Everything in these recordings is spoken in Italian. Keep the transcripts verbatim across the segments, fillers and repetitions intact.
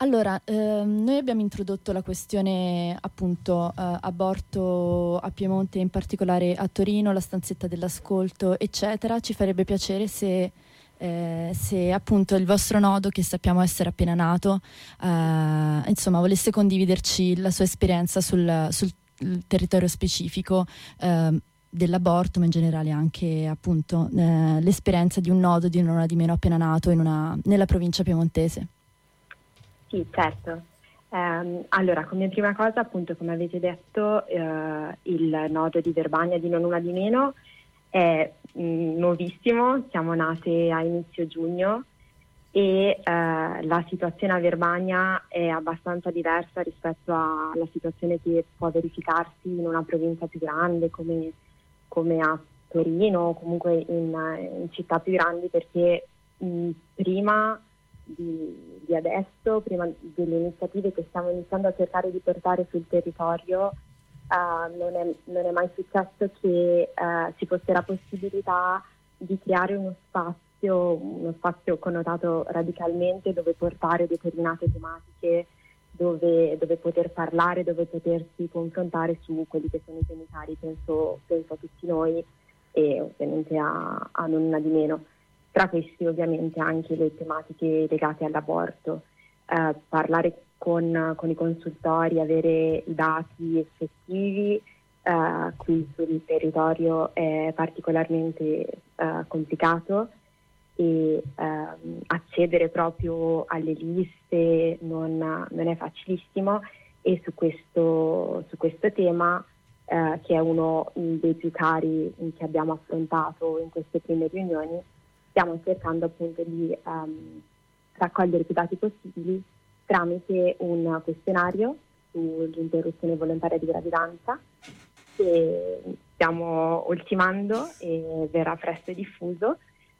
Allora, ehm, noi abbiamo introdotto la questione appunto eh, aborto a Piemonte, in particolare a Torino, la stanzetta dell'ascolto, eccetera. Ci farebbe piacere se, eh, se appunto il vostro nodo, che sappiamo essere appena nato, eh, insomma, volesse condividerci la sua esperienza sul, sul territorio specifico eh, dell'aborto, ma in generale anche appunto eh, l'esperienza di un nodo di non una di meno appena nato in una, nella provincia piemontese. Sì, certo. Um, allora, come prima cosa, appunto, come avete detto, uh, il nodo di Verbania di Non Una di Meno è mh, nuovissimo, siamo nate a inizio giugno e uh, la situazione a Verbania è abbastanza diversa rispetto alla situazione che può verificarsi in una provincia più grande come, come a Torino o comunque in, in città più grandi, perché mh, prima Di, di adesso, prima delle iniziative che stiamo iniziando a cercare di portare sul territorio, uh, non, è, non è mai successo che uh, ci fosse la possibilità di creare uno spazio, uno spazio connotato radicalmente, dove portare determinate tematiche, dove, dove poter parlare, dove potersi confrontare su quelli che sono i temi cari, penso, penso a tutti noi e ovviamente a, a Non Una di Meno. Tra questi ovviamente anche le tematiche legate all'aborto, eh, parlare con, con i consultori, avere i dati effettivi eh, qui sul territorio è particolarmente eh, complicato e ehm, accedere proprio alle liste non, non è facilissimo, e su questo, su questo tema, eh, che è uno dei più cari che abbiamo affrontato in queste prime riunioni, stiamo cercando appunto di um, raccogliere più dati possibili tramite un questionario sull'interruzione volontaria di gravidanza che stiamo ultimando e verrà presto diffuso,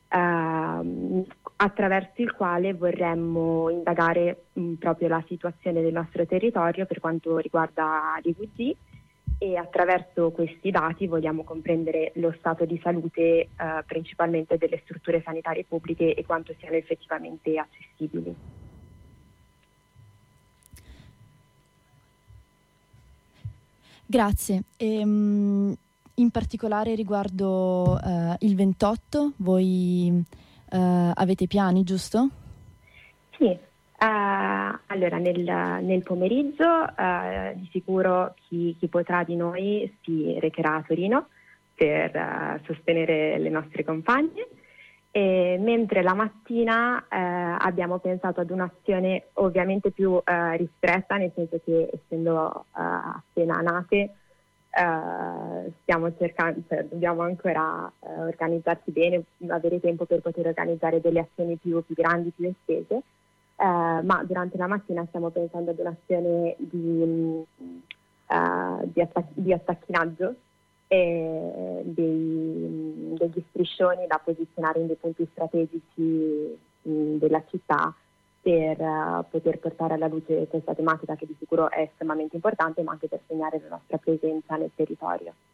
uh, attraverso il quale vorremmo indagare mh, proprio la situazione del nostro territorio per quanto riguarda l'I V G, e attraverso questi dati vogliamo comprendere lo stato di salute eh, principalmente delle strutture sanitarie pubbliche e quanto siano effettivamente accessibili. Grazie. Ehm, in particolare riguardo eh, il ventotto, voi eh, avete piani, giusto? Sì. Uh, allora nel, nel pomeriggio uh, di sicuro chi, chi potrà di noi si recherà a Torino per uh, sostenere le nostre compagne, e mentre la mattina uh, abbiamo pensato ad un'azione ovviamente più uh, ristretta, nel senso che essendo uh, appena nate uh, stiamo cercando, cioè, dobbiamo ancora uh, organizzarci bene, avere tempo per poter organizzare delle azioni più, più grandi, più estese. Uh, ma durante la mattina stiamo pensando ad un'azione di, uh, di, attac- di attacchinaggio e dei, degli striscioni da posizionare in dei punti strategici mh, della città per uh, poter portare alla luce questa tematica, che di sicuro è estremamente importante, ma anche per segnare la nostra presenza nel territorio.